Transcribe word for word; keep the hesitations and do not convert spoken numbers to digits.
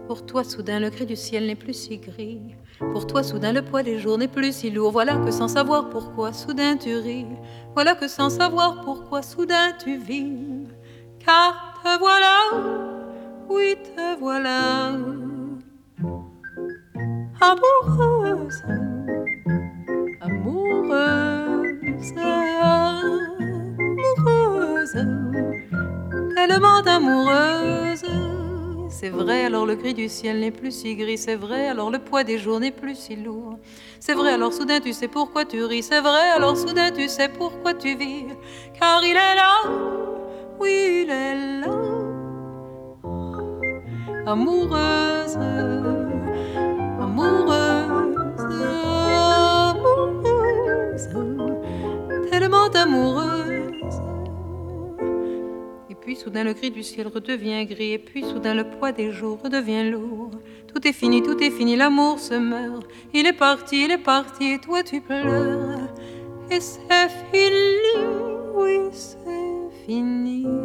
Pour toi, soudain, le gris du ciel n'est plus si gris. Pour toi, soudain, le poids des jours n'est plus si lourd. Voilà que sans savoir pourquoi, soudain, tu ris. Voilà que sans savoir pourquoi, soudain, tu vis. Car te voilà, oui, te voilà, amoureuse, amoureuse, amoureuse, tellement amoureuse. C'est vrai, alors le gris du ciel n'est plus si gris. C'est vrai, alors le poids des jours n'est plus si lourd. C'est vrai, alors soudain tu sais pourquoi tu ris. C'est vrai, alors soudain tu sais pourquoi tu vis. Car il est là, oui, il est là, amoureuse, amoureuse, amoureuse, tellement amoureuse. Et puis soudain le gris du ciel redevient gris. Et puis soudain le poids des jours redevient lourd. Tout est fini, tout est fini, l'amour se meurt. Il est parti, il est parti, et toi tu pleures. Et c'est fini, oui c'est fini.